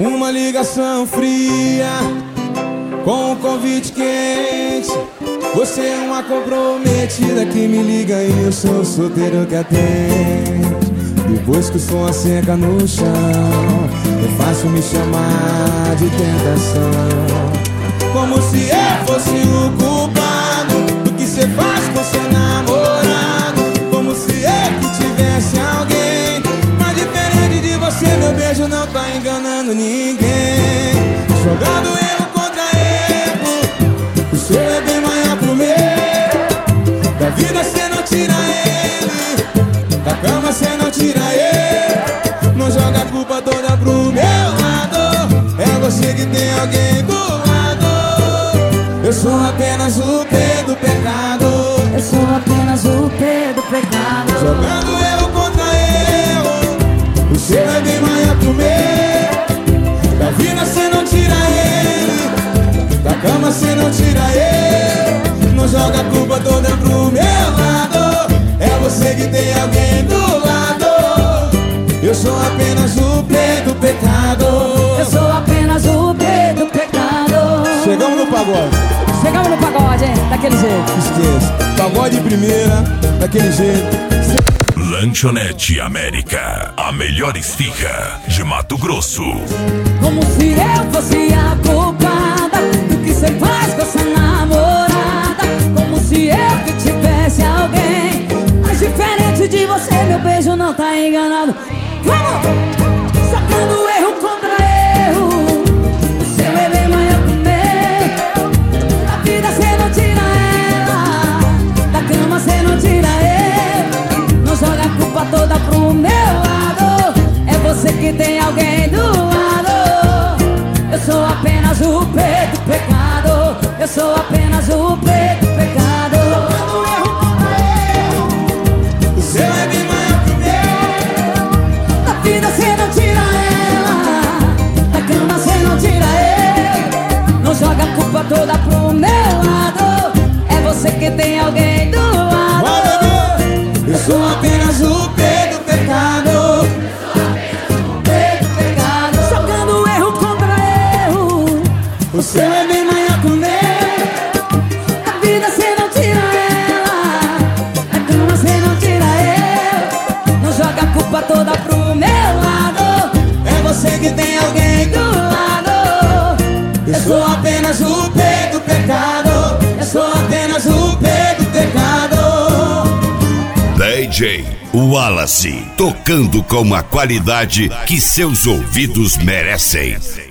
Uma ligação fria com um convite quente. Você é uma comprometida que me liga e eu sou o solteiro que atende. Depois que o som asseca no chão, é fácil me chamar de tentação. Como se eu fosse o culpado do que cê faz com seu namorado. Como se eu que tivesse alguém. Mas diferente de você, meu beijo não tá enganando ninguém. Jogando erro contra erro, o seu é bem maior pro meu. Da vida cê não tira ele, da cama cê não tira ele. Não joga a culpa toda pro meu lado. É você que tem alguém do lado. Eu sou apenas o P do pecado. Eu sou apenas o P do pecado. Jogando erro contra erro, o seu é bem maior que o meu. Da vida cê não tira ele, da cama cê não tira ele. Não joga a culpa toda pro meu lado. É você que tem alguém do lado. Eu sou apenas o P do pecado. Eu sou apenas o P do pecado. Chegamos no pagode. Chegamos no pagode, hein? Daquele jeito. Esqueça, pagode de primeira, daquele jeito. Lanchonete América, a melhor esfirra de Mato Grosso. Como se eu fosse a culpada do que cê faz com essa namorada. Como se eu que tivesse alguém. Mas diferente de você, meu beijo não tá enganado. Vamos! Sacando erro contra erro, o seu é bem maior que o meu. Da vida cê não tira ela, da cama cê não tira ele. Não joga a culpa toda pro meu lado. É você que tem alguém do lado. Eu sou apenas o P do pecado. Eu sou apenas o P do pecado. Jogando erro contra erro, o seu é bem maior que o meu. Da vida cê não tira ela, da cama cê não tira ele. Não joga a culpa toda pro meu lado. É você que tem alguém do lado. Eu sou apenas o P do pecado. P do pecado. Jogando erro contra erro, O seu é bem maior que o meu. da vida cê não tira ela, da cama cê não tira ele. Não joga a culpa toda pro meu lado. É você que tem alguém do lado. Eu sou apenas o P do pecado. Eu sou apenas o P do pecado. DJ Wallace, tocando com a qualidade que seus ouvidos merecem.